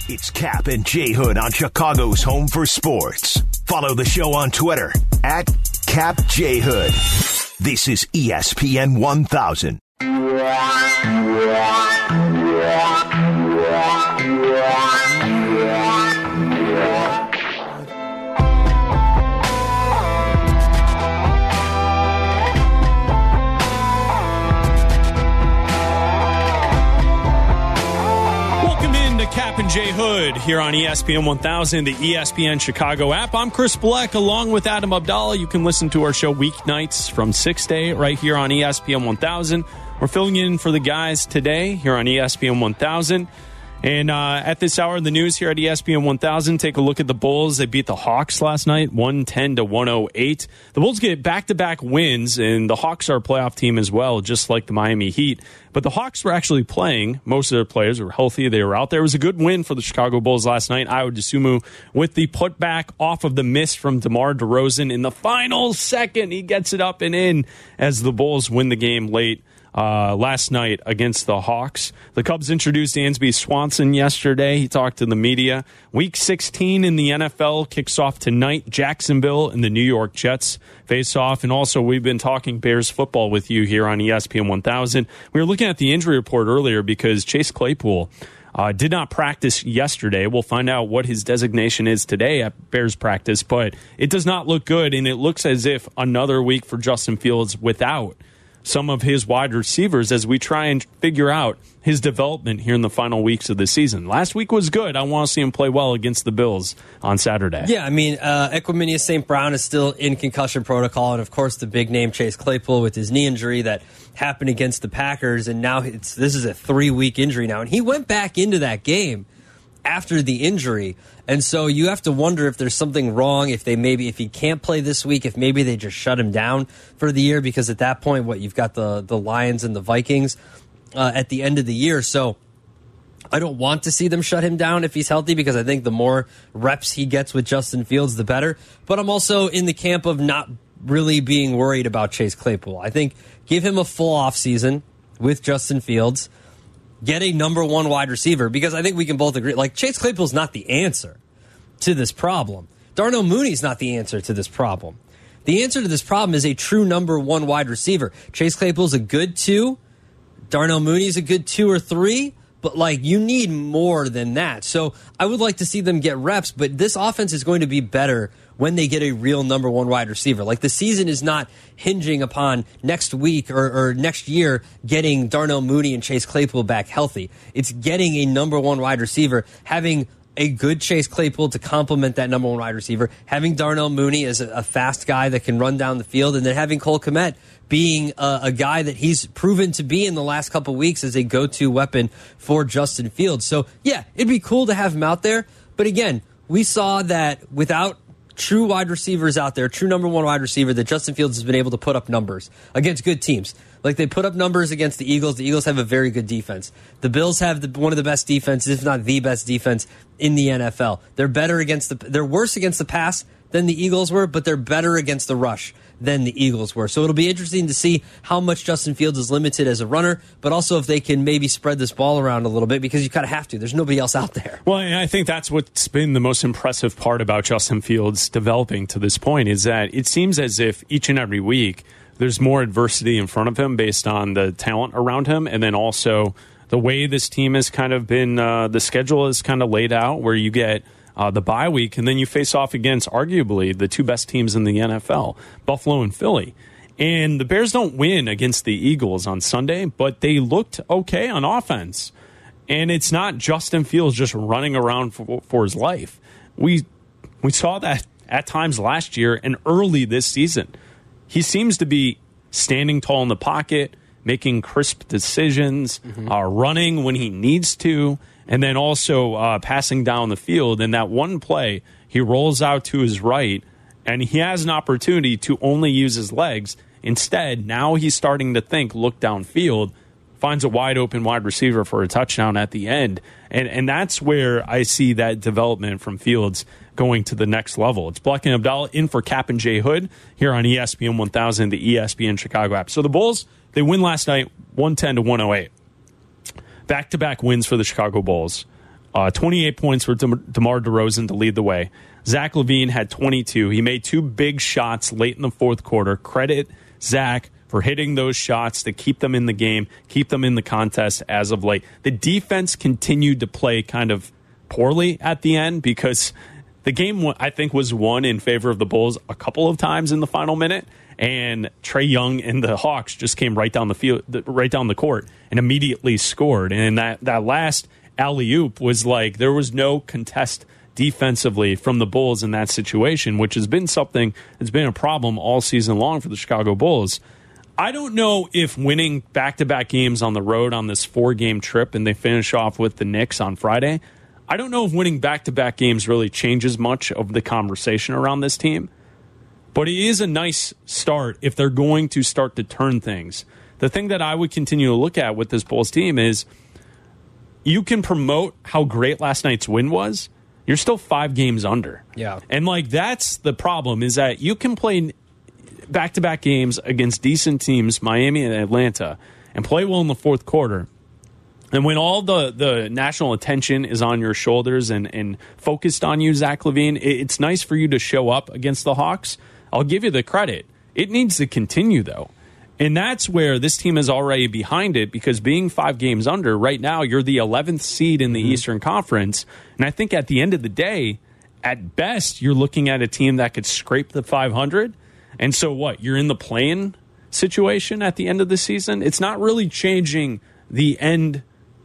It's Cap and J Hood on Chicago's Home for Sports. Follow the show on Twitter at Cap J Hood. This is ESPN 1000. Cap and J Hood here on ESPN 1000, the ESPN Chicago app. I'm Chris Bleck along with Adam Abdallah. You can listen to our show weeknights from 6 to 8 right here on ESPN 1000. We're filling in for the guys today here on ESPN 1000. And at this hour in the news here at ESPN 1000, take a look at the Bulls. They beat the Hawks last night, 110-108. The Bulls get back-to-back wins, and the Hawks are a playoff team as well, just like the Miami Heat. But the Hawks were actually playing. Most of their players were healthy. They were out there. It was a good win for the Chicago Bulls last night. Ayo Dosunmu with the putback off of the miss from DeMar DeRozan in the final second. He gets it up and in as the Bulls win the game late last night against the Hawks. The Cubs introduced Dansby Swanson yesterday. He talked to the media. Week 16 in the NFL kicks off tonight. Jacksonville and the New York Jets face off. And also, we've been talking Bears football with you here on ESPN 1000. We were looking at the injury report earlier because Chase Claypool did not practice yesterday. We'll find out what his designation is today at Bears practice, but it does not look good, and it looks as if another week for Justin Fields without some of his wide receivers as we try and figure out his development here in the final weeks of the season. Last week was good. I want to see him play well against the Bills on Saturday. Yeah, I mean, Equanimeous St. Brown is still in concussion protocol, and of course the big name Chase Claypool with his knee injury that happened against the Packers, and now this is a 3-week injury now, and he went back into that game after the injury. And so you have to wonder if there's something wrong, if he can't play this week, if maybe they just shut him down for the year, because at that point, you've got the Lions and the Vikings at the end of the year. So I don't want to see them shut him down if he's healthy, because I think the more reps he gets with Justin Fields, the better. But I'm also in the camp of not really being worried about Chase Claypool. I think give him a full offseason with Justin Fields. Get a number one wide receiver, because I think we can both agree, like, Chase Claypool's not the answer to this problem. Darnell Mooney's not the answer to this problem. The answer to this problem is a true number one wide receiver. Chase Claypool's a good 2. Darnell Mooney's a good 2 or 3. But, you need more than that. So I would like to see them get reps, but this offense is going to be better when they get a real number one wide receiver. The season is not hinging upon next week or next year getting Darnell Mooney and Chase Claypool back healthy. It's getting a number one wide receiver, having a good Chase Claypool to complement that number one wide receiver, having Darnell Mooney as a fast guy that can run down the field, and then having Cole Kmet being a guy that he's proven to be in the last couple weeks as a go-to weapon for Justin Fields. So, yeah, it'd be cool to have him out there. But again, we saw that without true wide receivers out there, true number one wide receiver, that Justin Fields has been able to put up numbers against good teams. They put up numbers against the Eagles. The Eagles have a very good defense. The Bills have one of the best defenses, if not the best defense in the NFL. They're worse against the pass than the Eagles were, but they're better against the rush than the Eagles were. So it'll be interesting to see how much Justin Fields is limited as a runner, but also if they can maybe spread this ball around a little bit, because you kind of have to. There's nobody else out there. Well, and I think that's what's been the most impressive part about Justin Fields developing to this point, is that it seems as if each and every week there's more adversity in front of him based on the talent around him, and then also the way this team has kind of been, the schedule is kind of laid out, where you get the bye week, and then you face off against arguably the two best teams in the NFL, Buffalo and Philly. And the Bears don't win against the Eagles on Sunday, but they looked okay on offense. And it's not Justin Fields just running around for his life. We saw that at times last year and early this season. He seems to be standing tall in the pocket, making crisp decisions, running when he needs to, and then also passing down the field. And that one play, he rolls out to his right, and he has an opportunity to only use his legs. Instead, now he's starting to look downfield, finds a wide-open wide receiver for a touchdown at the end. And that's where I see that development from Fields going to the next level. It's Bleck and Abdallah in for Cap and J Hood here on ESPN 1000, the ESPN Chicago app. So the Bulls, they win last night 110-108. Back-to-back wins for the Chicago Bulls. 28 points for DeMar DeRozan to lead the way. Zach LaVine had 22. He made 2 big shots late in the fourth quarter. Credit Zach for hitting those shots to keep them in the game, keep them in the contest as of late. The defense continued to play kind of poorly at the end because the game, I think, was won in favor of the Bulls a couple of times in the final minute, and Trae Young and the Hawks just came right down the field, right down the court, and immediately scored. And that last alley-oop was like there was no contest defensively from the Bulls in that situation, which has been something that's been a problem all season long for the Chicago Bulls. I don't know if winning back-to-back games on the road on this 4-game trip and they finish off with the Knicks on Friday, I don't know if winning back-to-back games really changes much of the conversation around this team. But it is a nice start if they're going to start to turn things. The thing that I would continue to look at with this Bulls team is you can promote how great last night's win was. You're still 5 games under. Yeah. And that's the problem, is that you can play back-to-back games against decent teams, Miami and Atlanta, and play well in the fourth quarter. And when all the national attention is on your shoulders and focused on you, Zach LaVine, it's nice for you to show up against the Hawks. I'll give you the credit. It needs to continue, though. And that's where this team is already behind it, because being 5 games under, right now, you're the 11th seed in the Eastern Conference. And I think at the end of the day, at best, you're looking at a team that could scrape the 500. And so what? You're in the play-in situation at the end of the season? It's not really changing the end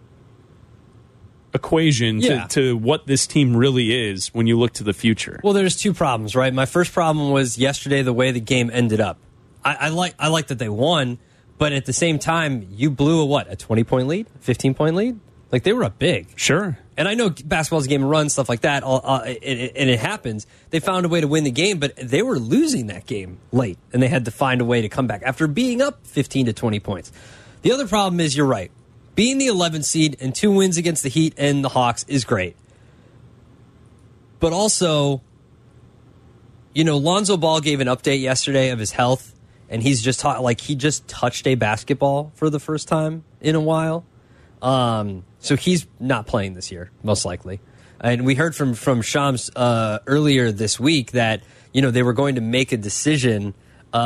equation to what this team really is when you look to the future. Well, there's 2 problems, right? My first problem was yesterday the way the game ended up. I like that they won, but at the same time, you blew a 20-point lead, 15-point lead? Like, they were up big. Sure. And I know basketball's a game of runs, stuff like that, and it happens. They found a way to win the game, but they were losing that game late, and they had to find a way to come back after being up 15 to 20 points. The other problem is, you're right. Being the 11th seed and 2 wins against the Heat and the Hawks is great. But also, Lonzo Ball gave an update yesterday of his health, and he's just he just touched a basketball for the first time in a while. So he's not playing this year, most likely. And we heard from Shams earlier this week that they were going to make a decision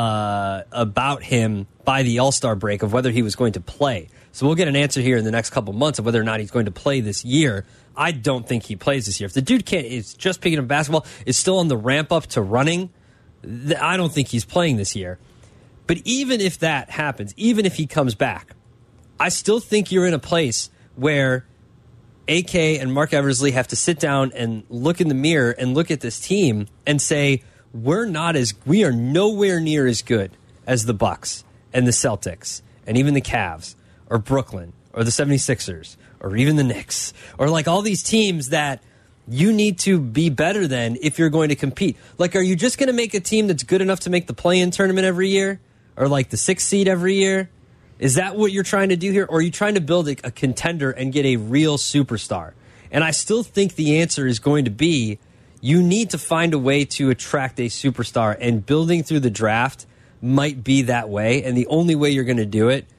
about him by the All-Star break of whether he was going to play. So we'll get an answer here in the next couple months of whether or not he's going to play this year. I don't think he plays this year. If the dude is just picking up basketball, is still on the ramp up to running, I don't think he's playing this year. But even if that happens, even if he comes back, I still think you're in a place where AK and Mark Eversley have to sit down and look in the mirror and look at this team and say, we are nowhere near as good as the Bucks and the Celtics and even the Cavs or Brooklyn or the 76ers or even the Knicks or all these teams that you need to be better than if you're going to compete. Are you just going to make a team that's good enough to make the play-in tournament every year or the 6th seed every year? Is that what you're trying to do here? Or are you trying to build a contender and get a real superstar? And I still think the answer is going to be you need to find a way to attract a superstar, and building through the draft might be that way. And the only way you're going to do it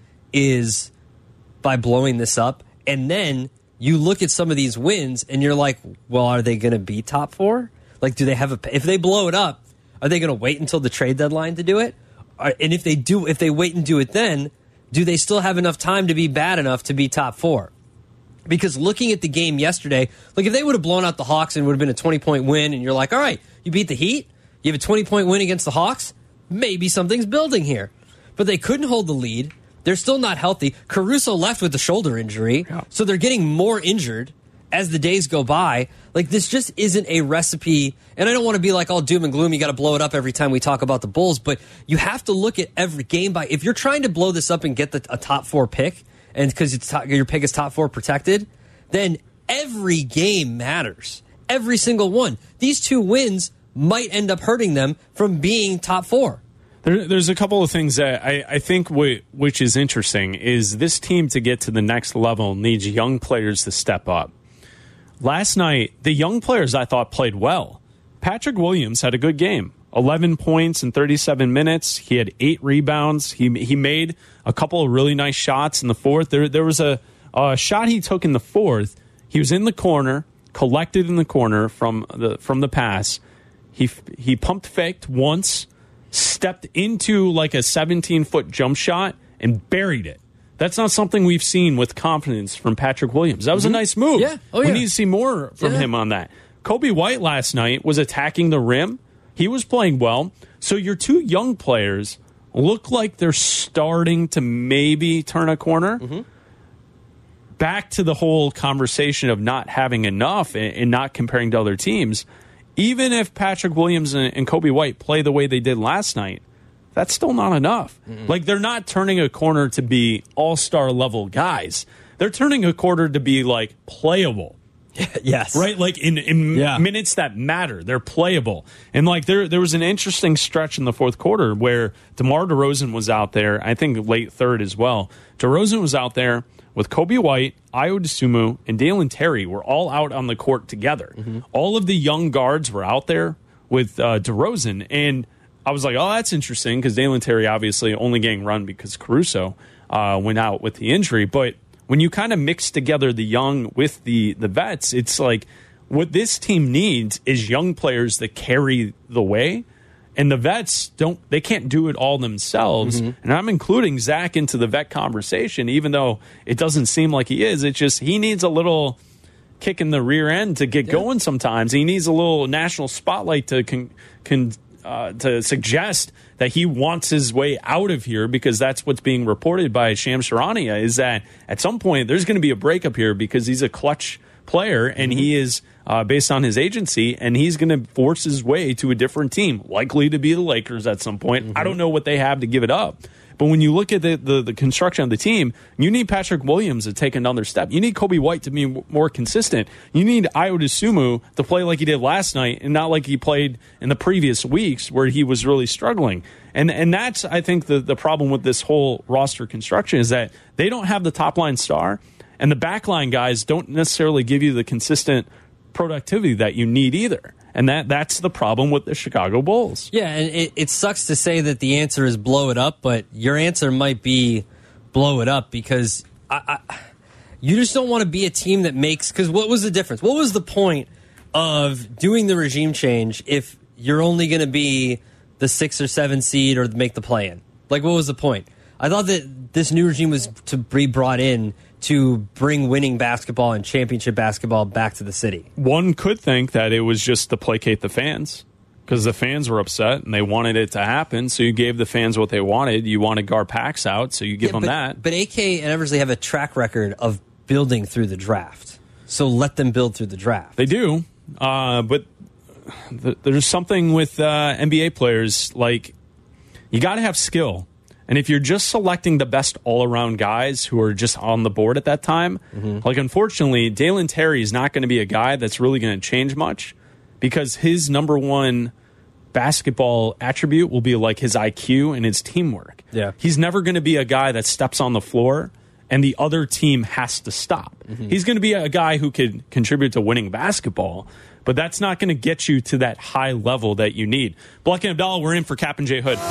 is by blowing this up. And then you look at some of these wins and you're like, well, are they going to be top 4? Do they have if they blow it up, are they going to wait until the trade deadline to do it? And if they wait and do it then, do they still have enough time to be bad enough to be top 4? Because looking at the game yesterday, if they would have blown out the Hawks and it would have been a 20-point win, and you're like, all right, you beat the Heat, you have a 20-point win against the Hawks, maybe something's building here. But they couldn't hold the lead. They're still not healthy. Caruso left with a shoulder injury, so they're getting more injured as the days go by. This just isn't a recipe. And I don't want to be all doom and gloom. You got to blow it up every time we talk about the Bulls, but you have to look at every game by. If you're trying to blow this up and get a top 4 pick, and because your pick is top 4 protected, then every game matters. Every single one. These 2 wins might end up hurting them from being top 4. There's a couple of things that I think which is interesting is this team, to get to the next level, needs young players to step up. Last night, the young players I thought played well. Patrick Williams had a good game. 11 points in 37 minutes. He had 8 rebounds. He made a couple of really nice shots in the fourth. There was a shot he took in the fourth. He was in the corner, collected in the corner from the pass. He pump faked once, stepped into like a 17-foot jump shot, and buried it. That's not something we've seen with confidence from Patrick Williams. That was a nice move. Yeah. Oh, we yeah. need to see more from him on that. Kobe White last night was attacking the rim. He was playing well. So your two young players look like they're starting to maybe turn a corner. Mm-hmm. Back to the whole conversation of not having enough and not comparing to other teams. Even if Patrick Williams and Kobe White play the way they did last night, that's still not enough. Mm-hmm. Like, they're not turning a corner to be all-star level guys. They're turning a corner to be, like, playable. Yes. Right? Like, in minutes that matter. They're playable. And, like, there was an interesting stretch in the fourth quarter where DeMar DeRozan was out there, I think late third as well. DeRozan was out there with Kobe White, Ayo Dosunmu, and Dalen Terry were all out on the court together. Mm-hmm. All of the young guards were out there with DeRozan, and I was like, oh, that's interesting, because Dalen Terry obviously only getting run because Caruso went out with the injury. But when you kind of mix together the young with the vets, it's like what this team needs is young players that carry the way. And the vets they can't do it all themselves. Mm-hmm. And I'm including Zach into the vet conversation, even though it doesn't seem like he is. It's just he needs a little kick in the rear end to get going sometimes. He needs a little national spotlight to to suggest that he wants his way out of here, because that's what's being reported by Shams Charania, is that at some point there's going to be a breakup here because he's a clutch player and he is based on his agency, and he's going to force his way to a different team, likely to be the Lakers at some point. Mm-hmm. I don't know what they have to give it up. But when you look at the construction of the team, you need Patrick Williams to take another step. You need Kobe White to be more consistent. You need Ayo Dosunmu to play like he did last night and not like he played in the previous weeks where he was really struggling. And that's, I think, the problem with this whole roster construction is that they don't have the top-line star, and the back-line guys don't necessarily give you the consistent productivity that you need either. And that's the problem with the Chicago Bulls. Yeah, and it sucks to say that the answer is blow it up, but your answer might be blow it up, because you just don't want to be a team that makes... Because what was the difference? What was the point of doing the regime change if you're only going to be the 6 or 7 seed or make the play-in? Like, what was the point? I thought that this new regime was to be brought in to bring winning basketball and championship basketball back to the city. One could think that it was just to placate the fans, because the fans were upset and they wanted it to happen, so you gave the fans what they wanted. You wanted Garpax out, so you give them that. But AK and Eversley have a track record of building through the draft, so let them build through the draft. They do, but there's something with NBA players, like, you got to have skill. And if you're just selecting the best all-around guys who are just on the board at that time, like, unfortunately, Dalen Terry is not going to be a guy that's really going to change much, because his number one basketball attribute will be like his IQ and his teamwork. Yeah. He's never going to be a guy that steps on the floor and the other team has to stop. He's going to be a guy who could contribute to winning basketball, but that's not going to get you to that high level that you need. Black and Abdallah, we're in for Cap and J. Hood.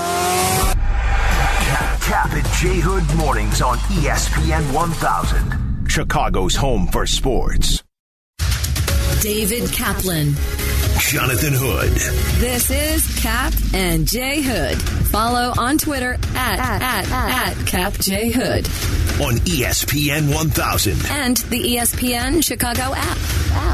Cap and J. Hood mornings on ESPN 1000, Chicago's home for sports. David Kaplan. Jonathan Hood. This is Cap and J. Hood. Follow on Twitter at Cap J. Hood. On ESPN 1000. And the ESPN Chicago app.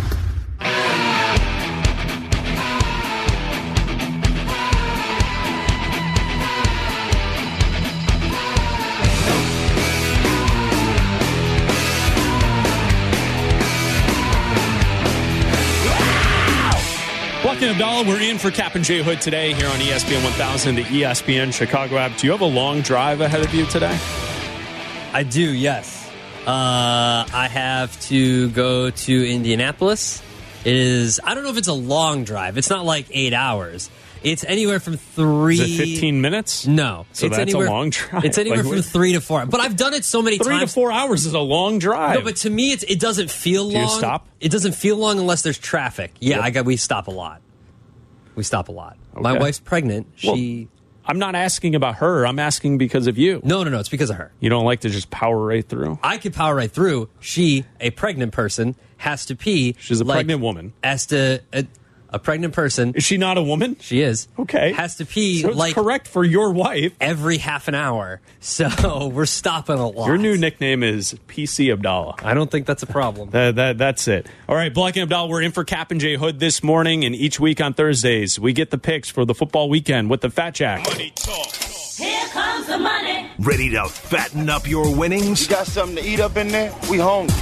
Black and Abdallah, we're in for Cap and J. Hood today here on ESPN 1000, the ESPN Chicago app. Do you have a long drive ahead of you today? I do, yes. I have to go to Indianapolis. It is, I don't know if it's a long drive. It's not like 8 hours. It's anywhere from 3... Is it 15 minutes? No. So it's that's a long drive. It's anywhere from 3 to 4. But I've done it so many times. 3 to 4 hours is a long drive. No, but to me, it doesn't feel long. Do you stop? It doesn't feel long unless there's traffic. Yeah, Yep. we stop a lot. We stop a lot. Okay. My wife's pregnant. She... I'm not asking about her. I'm asking because of you. No, it's because of her. You don't like to just power right through? I could power right through. She, a pregnant person, has to pee. She's a pregnant woman. A pregnant person. Is she not a woman? She is. Okay. Has to pee so it's correct for your wife. Every half an hour. So we're stopping a lot. Your new nickname is PC Abdallah. I don't think that's a problem. That's it. All right, Bleck and Abdallah, we're in for Cap and J Hood this morning, and each week on Thursdays, we get the picks for the football weekend with the Fat Jack. Money talk. Here comes the money. Ready to fatten up your winnings? You got something to eat up in there? We hungry.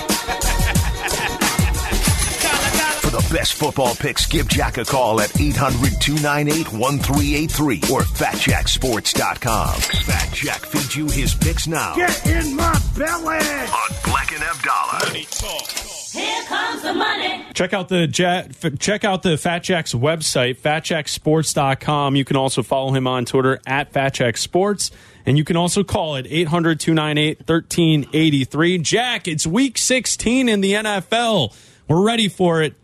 For the best football picks, give Jack a call at 800-298-1383 or FatJackSports.com. Fat Jack feeds you his picks now. Get in my belly! On Bleck and Abdallah. Money talk. Here comes the money. Check out the Fat Jack's website, FatJackSports.com. You can also follow him on Twitter at FatJackSports. And you can also call at 800-298-1383. Jack, it's week 16 in the NFL. We're ready for it.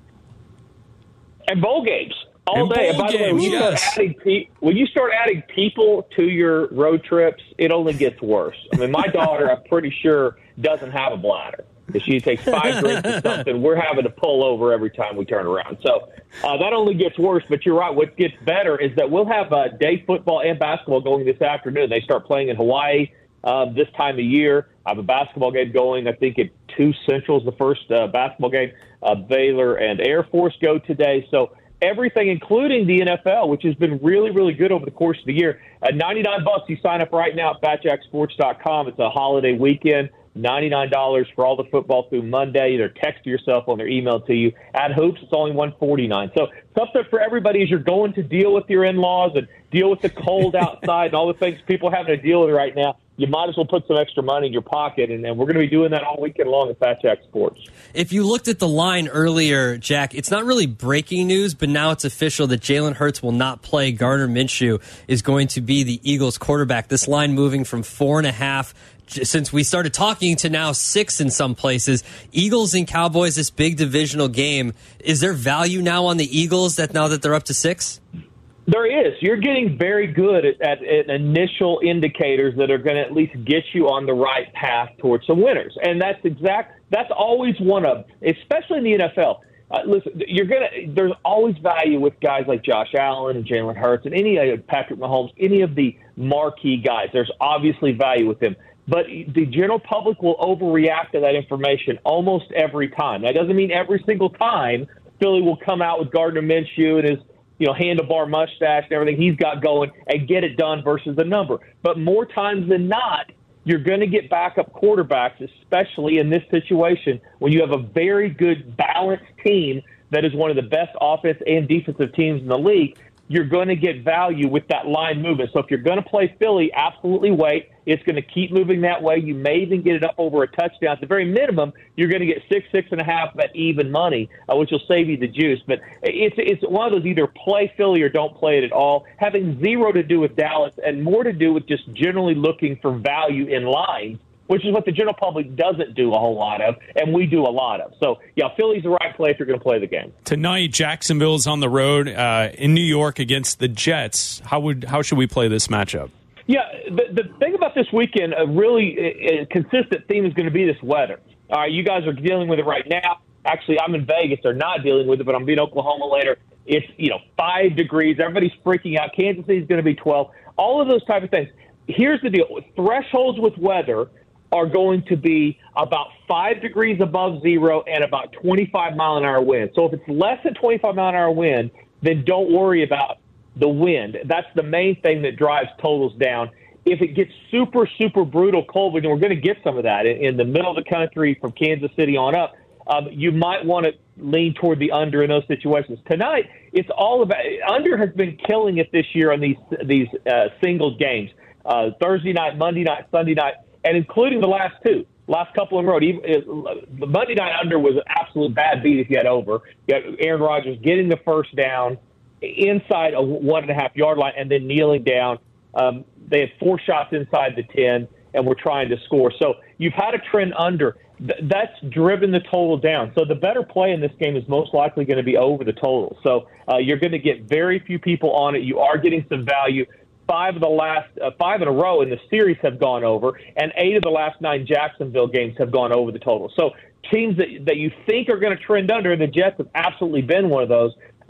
And bowl games all day. And by the way, when you start adding people to your road trips, it only gets worse. I mean, my daughter, I'm pretty sure, doesn't have a bladder. If she takes 5 drinks or something, we're having to pull over every time we turn around. So that only gets worse. But you're right. What gets better is that we'll have day football and basketball going this afternoon. They start playing in Hawaii this time of year. I have a basketball game going, I think, at 2 Central is the first basketball game. Baylor and Air Force go today. So everything, including the NFL, which has been really, really good over the course of the year. At $99, you sign up right now at FatJackSports.com. It's a holiday weekend. $99 for all the football through Monday. Either text to your cell phone or email to you. At Hoops, it's only $149. So something for everybody as you're going to deal with your in-laws and deal with the cold outside and all the things people are having to deal with right now. You might as well put some extra money in your pocket, and we're going to be doing that all weekend long at Fat Jack Sports. If you looked at the line earlier, Jack, it's not really breaking news, but now it's official that Jalen Hurts will not play. Gardner Minshew is going to be the Eagles quarterback. This line moving from 4.5 since we started talking to now 6 in some places. Eagles and Cowboys, this big divisional game. Is there value now on the Eagles now that they're up to 6? There is. You're getting very good at initial indicators that are going to at least get you on the right path towards some winners. And that's always one of, especially in the NFL. Listen, there's always value with guys like Josh Allen and Jalen Hurts and Patrick Mahomes, any of the marquee guys. There's obviously value with them. But the general public will overreact to that information almost every time. That doesn't mean every single time Philly will come out with Gardner Minshew and his handlebar mustache and everything he's got going and get it done versus the number. But more times than not, you're going to get backup quarterbacks, especially in this situation when you have a very good balanced team that is one of the best offense and defensive teams in the league. You're going to get value with that line movement. So if you're going to play Philly, absolutely wait. It's going to keep moving that way. You may even get it up over a touchdown. At the very minimum, you're going to get 6.5 at even money, which will save you the juice. But it's one of those either play Philly or don't play it at all, having zero to do with Dallas and more to do with just generally looking for value in lines, which is what the general public doesn't do a whole lot of, and we do a lot of. So, yeah, Philly's the right play if you're going to play the game. Tonight, Jacksonville's on the road in New York against the Jets. How should we play this matchup? Yeah, the thing about this weekend, a really consistent theme is going to be this weather. All right, you guys are dealing with it right now. Actually, I'm in Vegas. They're not dealing with it, but I'm in Oklahoma later. It's 5 degrees. Everybody's freaking out. Kansas City's going to be 12. All of those type of things. Here's the deal. Thresholds with weather are going to be about 5 degrees above zero and about 25-mile-an-hour wind. So if it's less than 25-mile-an-hour wind, then don't worry about the wind. That's the main thing that drives totals down. If it gets super, super brutal cold, and we're going to get some of that in the middle of the country from Kansas City on up, you might want to lean toward the under in those situations. Tonight, it's all about – under has been killing it this year on these single games, Thursday night, Monday night, Sunday night, and including the last couple in a row. The Monday night under was an absolute bad beat if you had over. You got Aaron Rodgers getting the first down inside a 1.5-yard line and then kneeling down. They had 4 shots inside the 10 and were trying to score. So you've had a trend under. That's driven the total down. So the better play in this game is most likely going to be over the total. So you're going to get very few people on it. You are getting some value. 5 of the last 5 in a row in the series have gone over, and 8 of the last 9 Jacksonville games have gone over the total. So teams that you think are going to trend under, and the Jets have absolutely been one of those.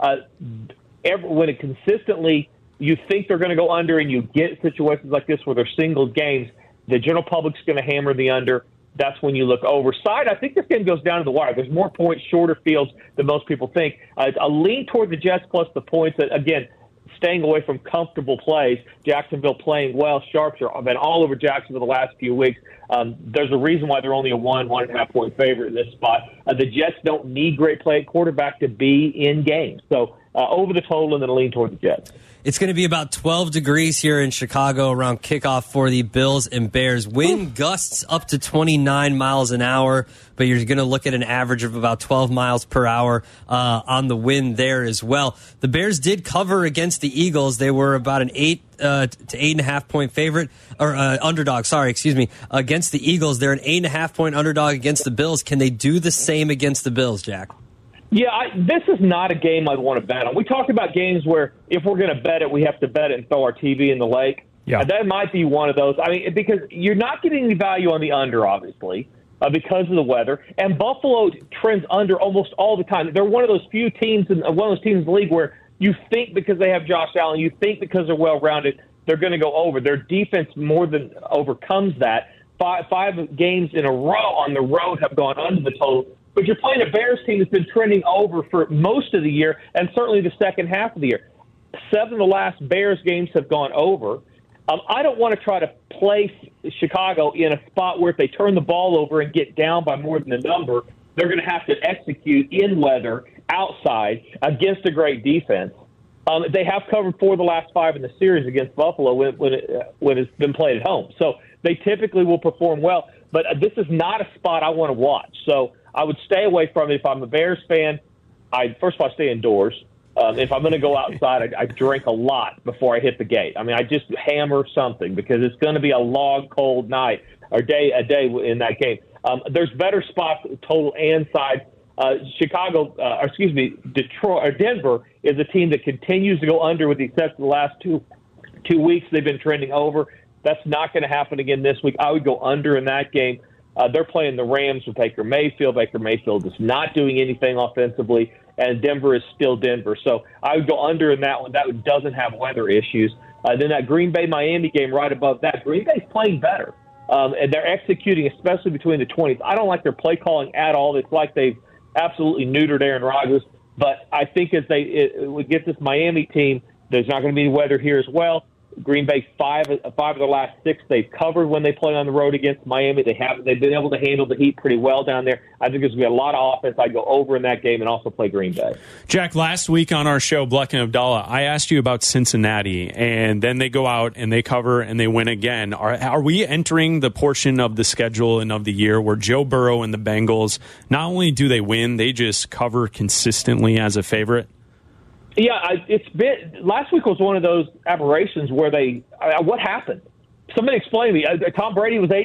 When it consistently you think they're going to go under and you get situations like this where they're single games, the general public's going to hammer the under. That's when you look over. Side, I think this game goes down to the wire. There's more points, shorter fields than most people think. A lean toward the Jets plus the points. Again, staying away from comfortable plays. Jacksonville playing well. Sharps have been all over Jacksonville the last few weeks. There's a reason why they're only a 1.5 point favorite in this spot. The Jets don't need great play at quarterback to be in games. So over the total and then a lean toward the Jets. It's going to be about 12 degrees here in Chicago around kickoff for the Bills and Bears. Wind gusts up to 29 miles an hour, but you're going to look at an average of about 12 miles per hour on the wind there as well. The Bears did cover against the Eagles. They were about an 8 to 8.5 point favorite, or underdog, against the Eagles. They're an 8.5 point underdog against the Bills. Can they do the same against the Bills, Jack? Yeah, this is not a game I'd want to bet on. We talked about games where if we're going to bet it, we have to bet it and throw our TV in the lake. Yeah. That might be one of those. I mean, because you're not getting any value on the under, obviously, because of the weather. And Buffalo trends under almost all the time. They're one of those few teams, in the league where you think because they have Josh Allen, you think because they're well-rounded, they're going to go over. Their defense more than overcomes that. Five games in a row on the road have gone under the total. But you're playing a Bears team that's been trending over for most of the year and certainly the second half of the year. 7 of the last Bears games have gone over. I don't want to try to place Chicago in a spot where if they turn the ball over and get down by more than a number, they're going to have to execute in weather outside against a great defense. They have covered 4 of the last 5 in the series against Buffalo when it's been played at home. So they typically will perform well. But this is not a spot I want to watch. So I would stay away from it. If I'm a Bears fan, first of all, I stay indoors. If I'm going to go outside, I drink a lot before I hit the gate. I mean, I just hammer something because it's going to be a long, cold night or a day in that game. There's better spots, total and side. Detroit or Denver is a team that continues to go under with the exception of the last two weeks. They've been trending over. That's not going to happen again this week. I would go under in that game. They're playing the Rams with Baker Mayfield. Baker Mayfield is not doing anything offensively, and Denver is still Denver. So I would go under in that one. That one doesn't have weather issues. Then that Green Bay-Miami game right above that, Green Bay's playing better, and they're executing, especially between the 20s. I don't like their play calling at all. It's like they've absolutely neutered Aaron Rodgers. But I think as we get this Miami team, there's not going to be weather here as well. Green Bay, 5 of the last 6 they've covered when they play on the road against Miami. They've been able to handle the heat pretty well down there. I think there's going to be a lot of offense. I'd go over in that game and also play Green Bay. Jack, last week on our show, Bleck and Abdallah, I asked you about Cincinnati, and then they go out and they cover and they win again. Are we entering the portion of the schedule and of the year where Joe Burrow and the Bengals, not only do they win, they just cover consistently as a favorite? Yeah, last week was one of those aberrations where what happened? Somebody explain to me. Tom Brady was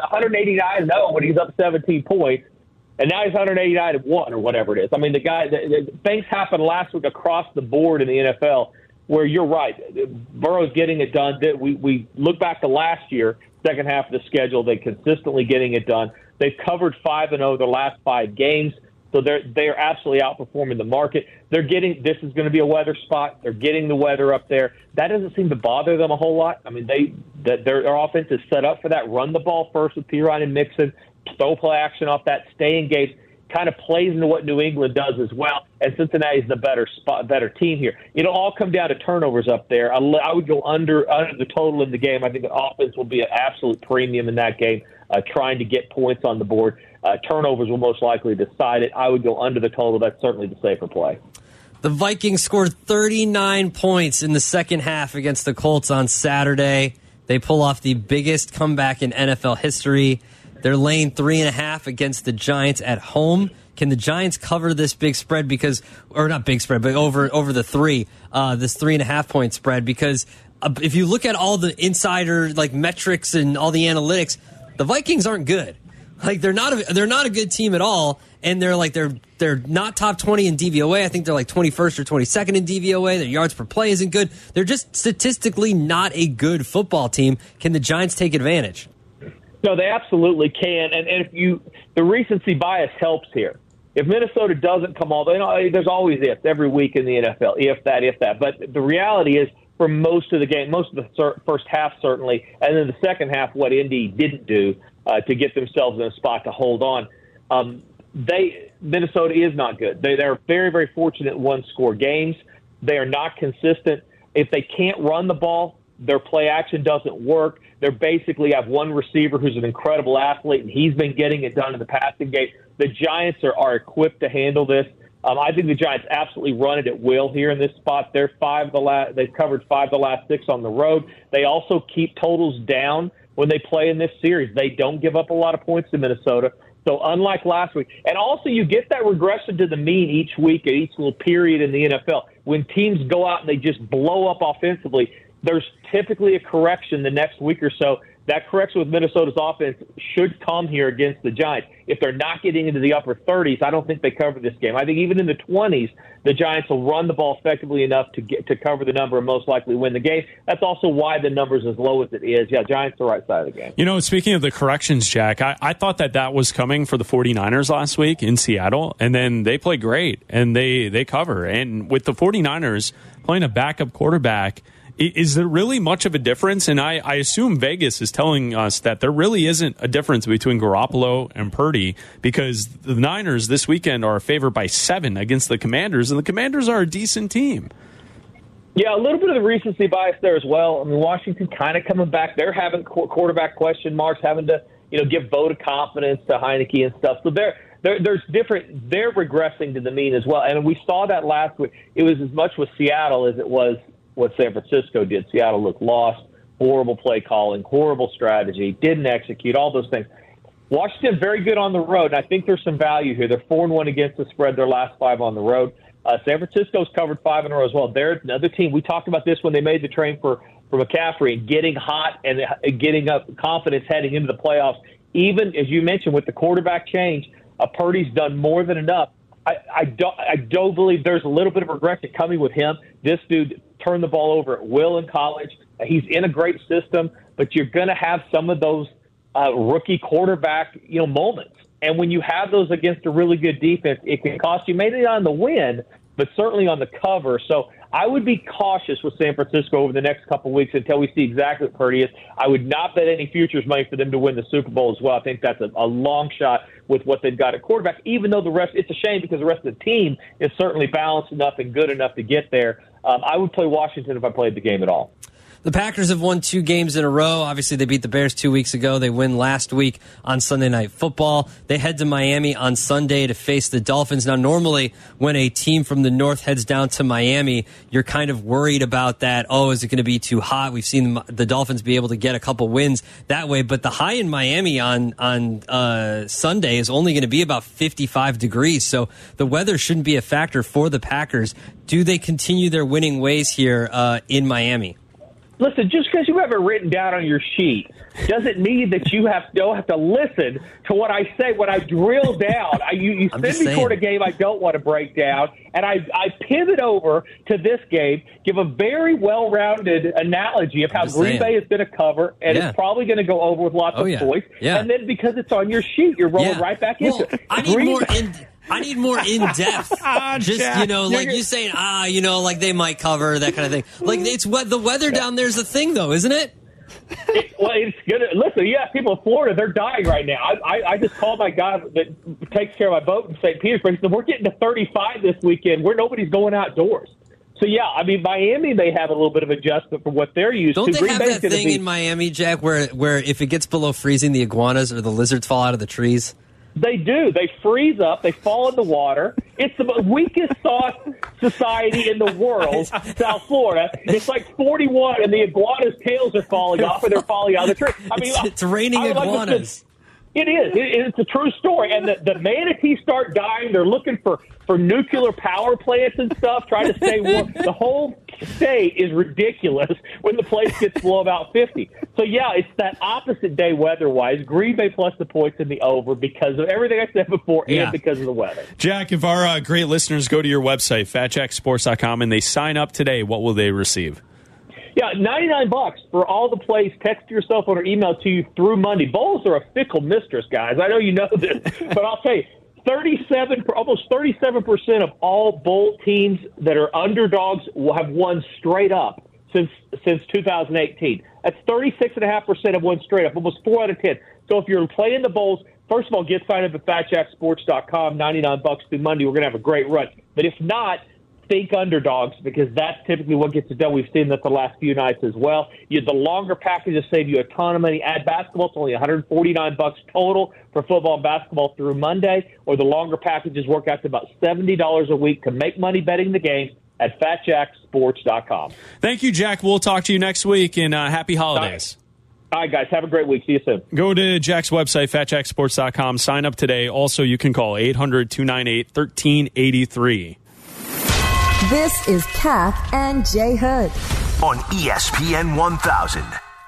189-0 when he was up 17 points, and now he's 189-1 or whatever it is. I mean, things happened last week across the board in the NFL where you're right. Burrow's getting it done. We look back to last year, second half of the schedule, they're consistently getting it done. They've covered 5-0 their last 5 games. So they're absolutely outperforming the market. This is going to be a weather spot. They're getting the weather up there. That doesn't seem to bother them a whole lot. I mean, their offense is set up for that. Run the ball first with Pirine and Mixon. Throw play action off that. Stay engaged. Kind of plays into what New England does as well. And Cincinnati's the better team here. It'll all come down to turnovers up there. I would go under the total in the game. I think the offense will be an absolute premium in that game, trying to get points on the board. Turnovers will most likely decide it. I would go under the total. That's certainly the safer play. The Vikings scored 39 points in the second half against the Colts on Saturday. They pull off the biggest comeback in NFL history. They're laying 3.5 against the Giants at home. Can the Giants cover this big spread not big spread, but over the 3, this 3.5 point spread? Because if you look at all the insider metrics and all the analytics, the Vikings aren't good. They're not a good team at all, and they're not top 20 in DVOA. I think they're 21st or 22nd in DVOA. Their yards per play isn't good. They're just statistically not a good football team. Can the Giants take advantage? No, they absolutely can. And if the recency bias helps here. If Minnesota doesn't come all the way, there's always ifs every week in the NFL, if that. But the reality is, for most of the game, most of the first half certainly, and then the second half, what Indy didn't do to get themselves in a spot to hold on, Minnesota is not good. They're very, very fortunate in one-score games. They are not consistent. If they can't run the ball, their play action doesn't work. They basically have one receiver who's an incredible athlete, and he's been getting it done in the passing game. The Giants are equipped to handle this. I think the Giants absolutely run it at will here in this spot. They've covered 5 of the last 6 on the road. They also keep totals down when they play in this series. They don't give up a lot of points to Minnesota. So unlike last week, and also you get that regression to the mean each week at each little period in the NFL. When teams go out and they just blow up offensively, there's typically a correction the next week or so. That correction with Minnesota's offense should come here against the Giants. If they're not getting into the upper 30s, I don't think they cover this game. I think even in the 20s, the Giants will run the ball effectively enough to cover the number and most likely win the game. That's also why the number's as low as it is. Yeah, Giants are right side of the game. You know, speaking of the corrections, Jack, I thought that was coming for the 49ers last week in Seattle, and then they play great, and they cover. And with the 49ers playing a backup quarterback, is there really much of a difference? And I assume Vegas is telling us that there really isn't a difference between Garoppolo and Purdy, because the Niners this weekend are favored by 7 against the Commanders, and the Commanders are a decent team. Yeah, a little bit of the recency bias there as well. I mean, Washington kind of coming back. They're having quarterback question marks, having to give vote of confidence to Heineke and stuff. So there's different. They're regressing to the mean as well. And we saw that last week. It was as much with Seattle as it was what San Francisco did. Seattle looked lost, horrible play calling, horrible strategy, didn't execute, all those things. Washington, very good on the road, and I think there's some value here. They're 4-1 against the spread, their last 5 on the road. San Francisco's covered 5 in a row as well. They're another team. We talked about this when they made the train for McCaffrey and getting hot and getting up confidence heading into the playoffs. Even, as you mentioned, with the quarterback change, Purdy's done more than enough. I don't believe there's a little bit of regression coming with him. This dude turned the ball over at will in college. He's in a great system, but you're going to have some of those rookie quarterback moments. And when you have those against a really good defense, it can cost you maybe on the win, but certainly on the cover. So I would be cautious with San Francisco over the next couple of weeks until we see exactly what Purdy is. I would not bet any futures money for them to win the Super Bowl as well. I think that's a long shot with what they've got at quarterback, even though the rest, it's a shame because the rest of the team is certainly balanced enough and good enough to get there. I would play Washington if I played the game at all. The Packers have won 2 games in a row. Obviously, they beat the Bears 2 weeks ago. They win last week on Sunday Night Football. They head to Miami on Sunday to face the Dolphins. Now, normally, when a team from the North heads down to Miami, you're kind of worried about that. Oh, is it going to be too hot? We've seen the Dolphins be able to get a couple wins that way. But the high in Miami on Sunday is only going to be about 55 degrees. So the weather shouldn't be a factor for the Packers. Do they continue their winning ways here in Miami? Listen, just because you have it written down on your sheet doesn't mean that you don't have to listen to what I say. When I drill down, you send me toward a game I don't want to break down, and I pivot over to this game, give a very well-rounded analogy of how Green Bay is going to cover, and it's probably going to go over with lots of points. Yeah. And then because it's on your sheet, you're rolling right back into it. I need more in-depth. Just, like you saying, like they might cover, that kind of thing. Like, it's what the weather down there's a thing, though, isn't it? It's good. Listen, people in Florida, they're dying right now. I just called my guy that takes care of my boat in St. Petersburg. He said, we're getting to 35 this weekend where nobody's going outdoors. So, Miami may have a little bit of adjustment from what they're used to. Don't they have that thing in Miami, Jack, where if it gets below freezing, the iguanas or the lizards fall out of the trees? They do. They freeze up. They fall in the water. It's the weakest sauce society in the world, South Florida. It's like 41, and the iguanas' tails are falling off, or they're falling out of the tree. It's raining iguanas. It is. It's a true story. And the manatees start dying. They're looking for nuclear power plants and stuff, trying to stay warm. The whole state is ridiculous when the place gets below about 50. So, it's that opposite day weather-wise. Green Bay plus the points in the over because of everything I said before and because of the weather. Jack, if our great listeners go to your website, fatjacksports.com, and they sign up today, what will they receive? Yeah, $99 for all the plays. Text your cell phone or email to you through Monday. Bowls are a fickle mistress, guys. I know you know this, but I'll tell you, almost 37% of all bowl teams that are underdogs will have won straight up since 2018. That's 36.5% have won straight up, almost 4 out of 10. So if you're playing the bowls, first of all, get signed up at FatJackSports.com. $99 through Monday. We're going to have a great run. But if not, think underdogs, because that's typically what gets it done. We've seen that the last few nights as well. The longer packages save you a ton of money. Add basketball, it's only $149 total for football and basketball through Monday, or the longer packages work out to about $70 a week to make money betting the game at FatJackSports.com. Thank you, Jack. We'll talk to you next week, and happy holidays. All right, guys. Have a great week. See you soon. Go to Jack's website, FatJackSports.com. Sign up today. Also, you can call 800-298-1383. This is Cap and J Hood on ESPN 1000.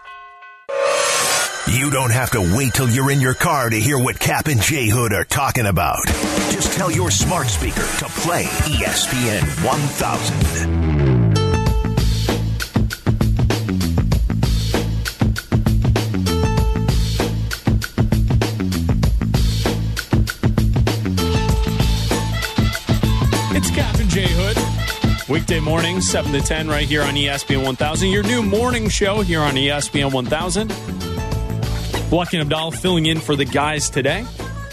You don't have to wait till you're in your car to hear what Cap and J Hood are talking about. Just tell your smart speaker to play ESPN 1000. Weekday mornings, 7 to 10, right here on ESPN 1000. Your new morning show here on ESPN 1000. Bleck and Abdal filling in for the guys today.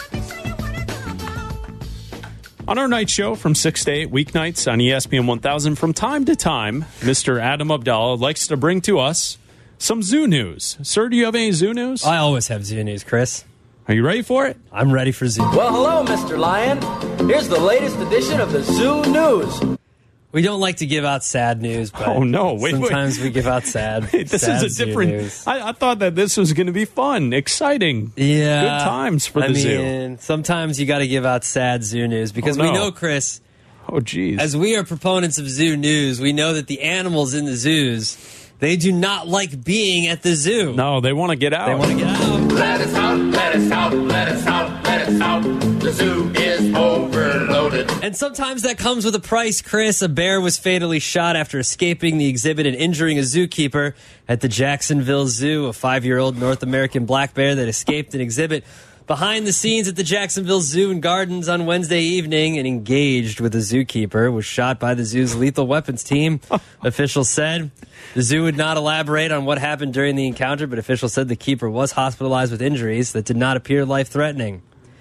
On our night show from 6 to 8 weeknights on ESPN 1000, from time to time, Mr. Adam Abdallah likes to bring to us some zoo news. Sir, do you have any zoo news? I always have zoo news, Chris. Are you ready for it? I'm ready for zoo. Well, hello, Mr. Lion. Here's the latest edition of the Zoo News. We don't like to give out sad news, but sometimes we give out sad. This sad is a different. News. I thought that this was going to be fun, exciting, yeah, good times for the zoo. Sometimes you got to give out sad zoo news because we know, Chris. Oh, geez. As we are proponents of zoo news, we know that the animals in the zoos, they do not like being at the zoo. No, they want to get out. They want to get out. Let us out, let us out, let us out, let us out. The zoo is overloaded. And sometimes that comes with a price, Chris. A bear was fatally shot after escaping the exhibit and injuring a zookeeper at the Jacksonville Zoo. A 5-year-old North American black bear that escaped an exhibit behind the scenes at the Jacksonville Zoo and Gardens on Wednesday evening and engaged with a zookeeper was shot by the zoo's lethal weapons team. Officials said the zoo would not elaborate on what happened during the encounter, but officials said the keeper was hospitalized with injuries that did not appear life-threatening.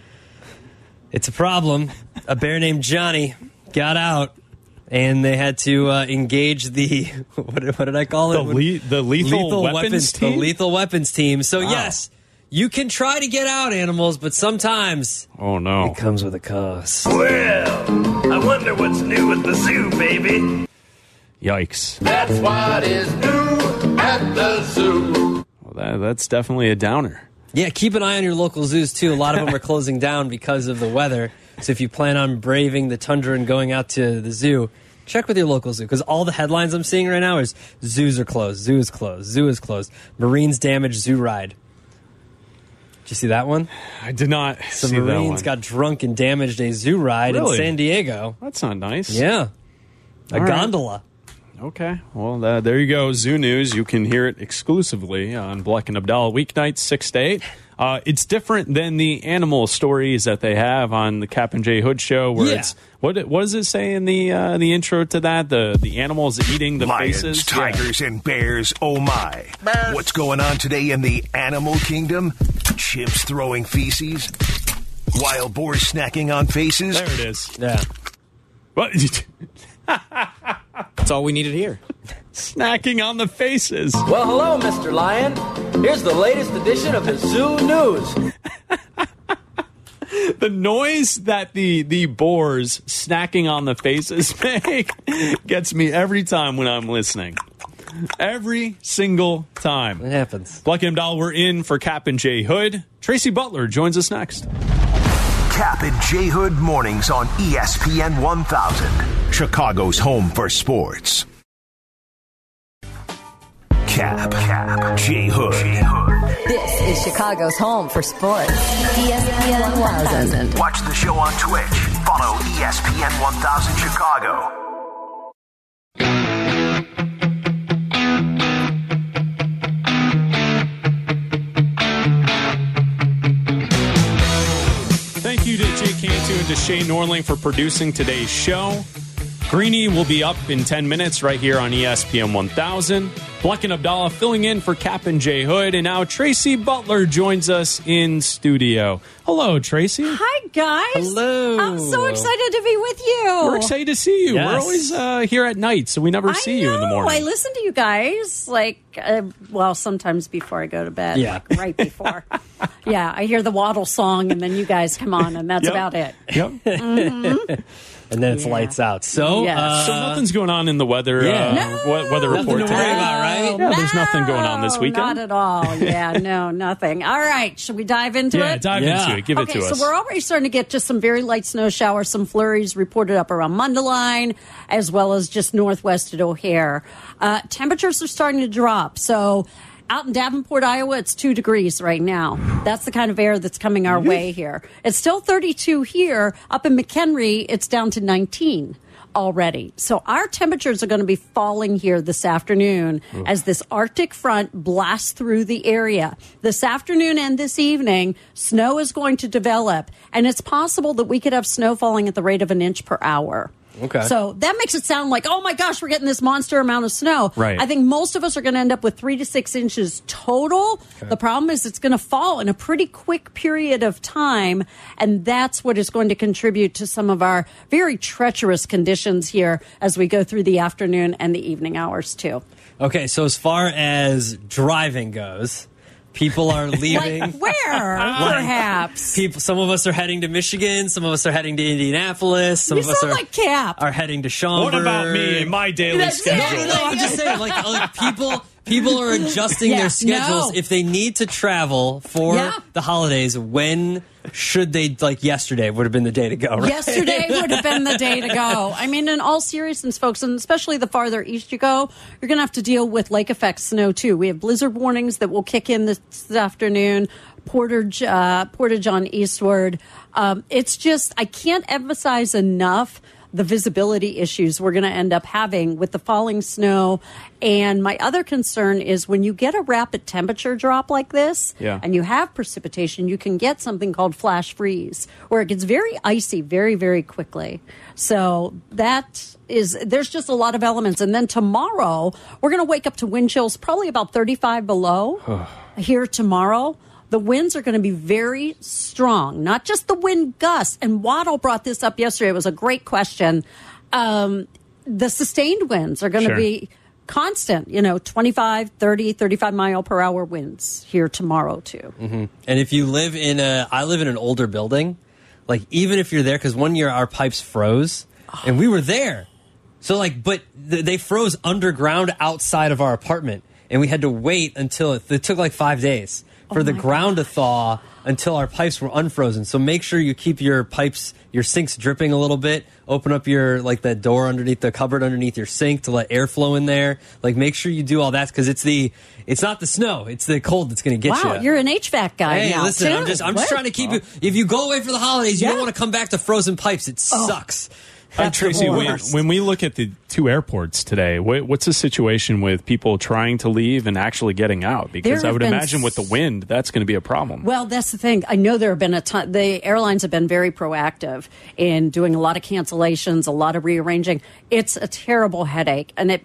It's a problem. A bear named Johnny got out, and they had to engage the what did I call it? The lethal weapons team. The lethal weapons team. So yes, you can try to get out, animals, but sometimes it comes with a cost. Well, I wonder what's new at the zoo, baby. Yikes! That's what is new at the zoo. Well, that's definitely a downer. Yeah, keep an eye on your local zoos, too. A lot of them are closing down because of the weather. So if you plan on braving the tundra and going out to the zoo, check with your local zoo. Because all the headlines I'm seeing right now is zoos are closed, zoo is closed, zoo is closed. Marines damaged zoo ride. Did you see that one? I did not see that one. Some Marines got drunk and damaged a zoo ride in San Diego. That's not nice. Yeah. A gondola. Okay. Well, there you go. Zoo News. You can hear it exclusively on Bleck and Abdallah weeknights, 6 to 8. It's different than the animal stories that they have on the Cap and J Hood show, where it's what does it say in the intro to that? The animals eating the Lions, faces, tigers, and bears. Oh my! What's going on today in the animal kingdom? Chimps throwing feces, wild boars snacking on faces. There it is. Yeah. What? That's all we needed here. Snacking on the faces. Well, hello, Mr. Lion. Here's the latest edition of the Zoo News. The noise that the boars snacking on the faces make gets me every time when I'm listening. Every single time. It happens. Bleck and Abdallah, we're in for Cap and J Hood. Tracy Butler joins us next. Cap and J Hood mornings on ESPN 1000, Chicago's home for sports. Cap, J Hood. This is Chicago's home for sports. ESPN 1000. Watch the show on Twitch. Follow ESPN 1000 Chicago. and to Shane Norling for producing today's show. Greeny will be up in 10 minutes right here on ESPN 1000. Bleck and Abdallah filling in for Cap and Jay Hood. And now Tracy Butler joins us in studio. Hello, Tracy. Hi, guys. Hello. I'm so excited to be with you. We're excited to see you. Yes. We're always here at night, so we never see you in the morning. I listen to you guys, sometimes before I go to bed. Yeah. Like right before. Yeah, I hear the Waddle song, and then you guys come on, and that's about it. Yep. Mm-hmm. And then it's lights out. So, So nothing's going on in the weather weather report to today. worry about, right? Yeah, there's nothing going on this weekend. Not at all. Yeah, no, nothing. All right, should we dive into it? Dive into it. Give it to us. So we're already starting to get just some very light snow showers, some flurries reported up around Mundelein, as well as just northwest at O'Hare. Temperatures are starting to drop. So out in Davenport, Iowa, it's 2 degrees right now. That's the kind of air that's coming our way here. It's still 32 here. Up in McHenry, it's down to 19 already. So our temperatures are going to be falling here this afternoon as this Arctic front blasts through the area. This afternoon and this evening, snow is going to develop, and it's possible that we could have snow falling at the rate of an inch per hour. Okay. So that makes it sound like, oh my gosh, we're getting this monster amount of snow. Right. I think most of us are going to end up with 3 to 6 inches total. Okay. The problem is it's going to fall in a pretty quick period of time, and that's what is going to contribute to some of our very treacherous conditions here as we go through the afternoon and the evening hours too. Okay, so as far as driving goes, people are leaving. Like where, perhaps? Some of us are heading to Michigan. Some of us are heading to Indianapolis. Some of us sound like Cap. are heading to Schaumburg. What about me and my daily schedule? No, I'm just saying, like people are adjusting their schedules. If they need to travel for the holidays, when should they, like yesterday would have been the day to go, right? Yesterday would have been the day to go. I mean, in all seriousness, folks, and especially the farther east you go, you're going to have to deal with lake effect snow, too. We have blizzard warnings that will kick in this afternoon, portage on eastward. It's just, I can't emphasize enough the visibility issues we're going to end up having with the falling snow. And my other concern is when you get a rapid temperature drop like this and you have precipitation, you can get something called flash freeze, where it gets very icy very, very quickly. So there's just a lot of elements. And then tomorrow, we're going to wake up to wind chills probably about 35 below here tomorrow. The winds are going to be very strong, not just the wind gusts. And Waddle brought this up yesterday. It was a great question. The sustained winds are going to be constant, 25, 30, 35 mile per hour winds here tomorrow, too. Mm-hmm. And if you live I live in an older building, like even if you're there, because one year our pipes froze and we were there. So but they froze underground outside of our apartment, and we had to wait until it took like 5 days for the ground to thaw until our pipes were unfrozen. So make sure you keep your pipes, your sinks dripping a little bit. Open up that door underneath the cupboard underneath your sink to let air flow in there. Like, make sure you do all that, because it's not the snow, it's the cold that's going to get you. Wow, you're an HVAC guy. Hey, now, listen, too. I'm just trying to keep you. If you go away for the holidays, you don't want to come back to frozen pipes. It sucks. Tracy, when we look at the two airports today, what's the situation with people trying to leave and actually getting out? Because I would imagine with the wind, that's going to be a problem. Well, that's the thing. I know there have been a ton. The airlines have been very proactive in doing a lot of cancellations, a lot of rearranging. It's a terrible headache, and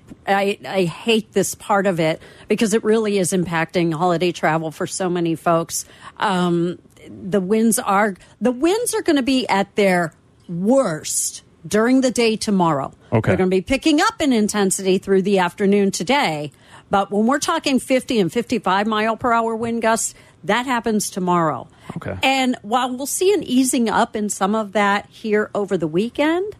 I hate this part of it because it really is impacting holiday travel for so many folks. The winds are going to be at their worst during the day tomorrow. Okay. They're going to be picking up in intensity through the afternoon today. But when we're talking 50 and 55 mile per hour wind gusts, that happens tomorrow. Okay. And while we'll see an easing up in some of that here over the weekend,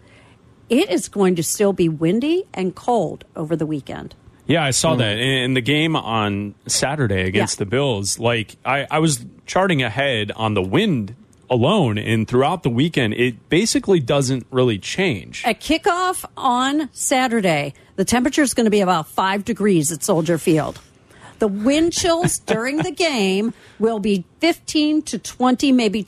it is going to still be windy and cold over the weekend. Yeah, I saw that in the game on Saturday against the Bills. Like, I was charting ahead on the wind alone, and throughout the weekend, it basically doesn't really change. At kickoff on Saturday, the temperature is going to be about 5 degrees at Soldier Field. The wind chills during the game will be 15 to 20, maybe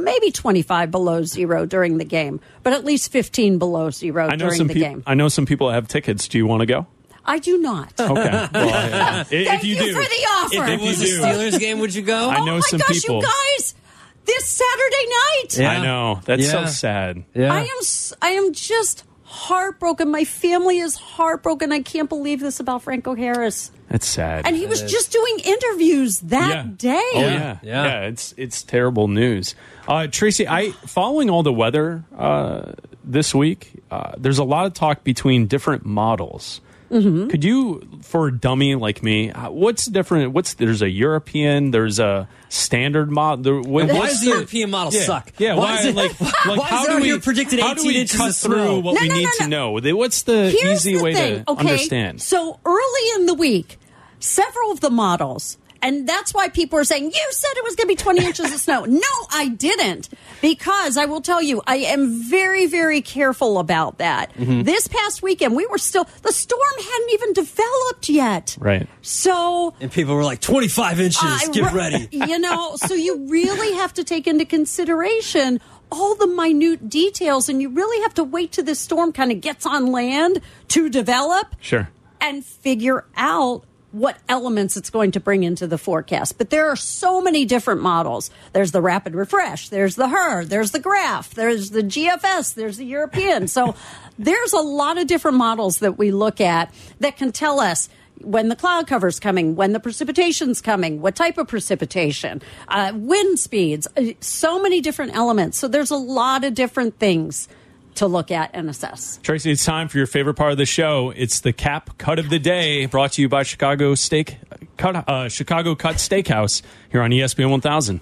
25 below zero during the game, but at least 15 below zero during the game. I know some people have tickets. Do you want to go? I do not. Okay. Well, Thank you for the offer. If it was a Steelers game, would you go? I know some people. You guys. this Saturday night. Yeah. I know. That's so sad. Yeah. I am just heartbroken. My family is heartbroken. I can't believe this about Franco Harris. That's sad. And he was just doing interviews that day. Oh yeah. It's terrible news. Tracy, following all the weather this week, there's a lot of talk between different models. Mm-hmm. Could you, for a dummy like me, what's different? There's a European, there's a standard model. Why does the European model suck? Yeah, why is it predicted 18 inches cut of snow? through what we need to know? What's the Here's easy the way thing, to understand? So early in the week, several of the models, and that's why people are saying, you said it was going to be 20 inches of snow. No, I didn't. Because I will tell you, I am very, very careful about that. Mm-hmm. This past weekend, the storm hadn't even developed yet. Right. And people were like, 25 inches, get ready. So you really have to take into consideration all the minute details, and you really have to wait till this storm kind of gets on land to develop. Sure. And figure out what elements it's going to bring into the forecast. But there are so many different models. There's the Rapid Refresh, there's the HER, there's the Graph, there's the GFS, there's the European. So there's a lot of different models that we look at that can tell us when the cloud cover's coming, when the precipitation's coming, what type of precipitation, wind speeds, so many different elements. So there's a lot of different things to look at and assess. Tracy, it's time for your favorite part of the show. It's the Cap Cut of the Day, brought to you by Chicago Cut Steakhouse here on ESPN 1000.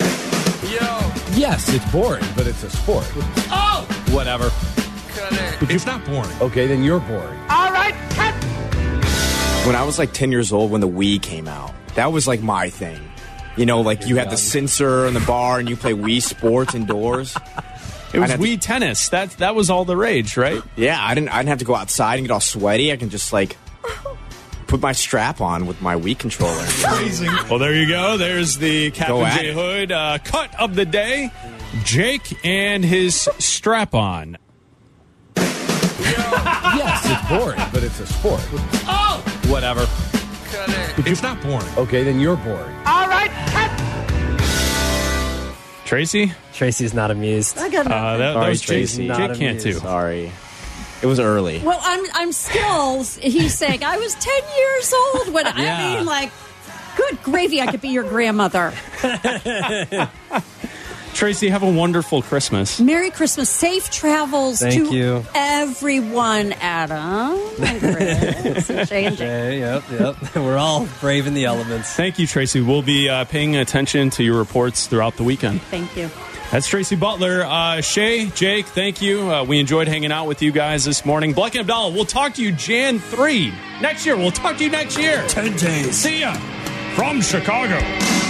Yes, it's boring, but it's a sport. Oh! Whatever. It's not boring. Okay, then you're boring. All right, cut! When I was like 10 years old, when the Wii came out, that was like my thing. You had the sensor in the bar and you play Wii Sports indoors. It was Wii Tennis. That was all the rage, right? Yeah, I didn't have to go outside and get all sweaty. I can just put my strap on with my Wii controller. Amazing. Well, there you go. There's the Captain J Hood cut of the day. Jake and his strap on. Yes, it's boring, but it's a sport. Oh! Whatever. It's not boring. Okay, then you're boring. All right, cut! Tracy? Tracy's not amused. I got that was Tracy. Jake can't too. Sorry. It was early. Well, I'm still, he's saying, I was 10 years old when I mean, like, good gravy, I could be your grandmother. Tracy, have a wonderful Christmas. Merry Christmas. Safe travels Thank to you. everyone, Adam. And Chris, and Jay and Jay. Yep. We're all brave in the elements. Thank you, Tracy. We'll be paying attention to your reports throughout the weekend. Thank you. That's Tracy Butler. Shay, Jake, thank you. We enjoyed hanging out with you guys this morning. Black and Abdallah, we'll talk to you Jan 3 next year. We'll talk to you next year. 10 days. See ya from Chicago.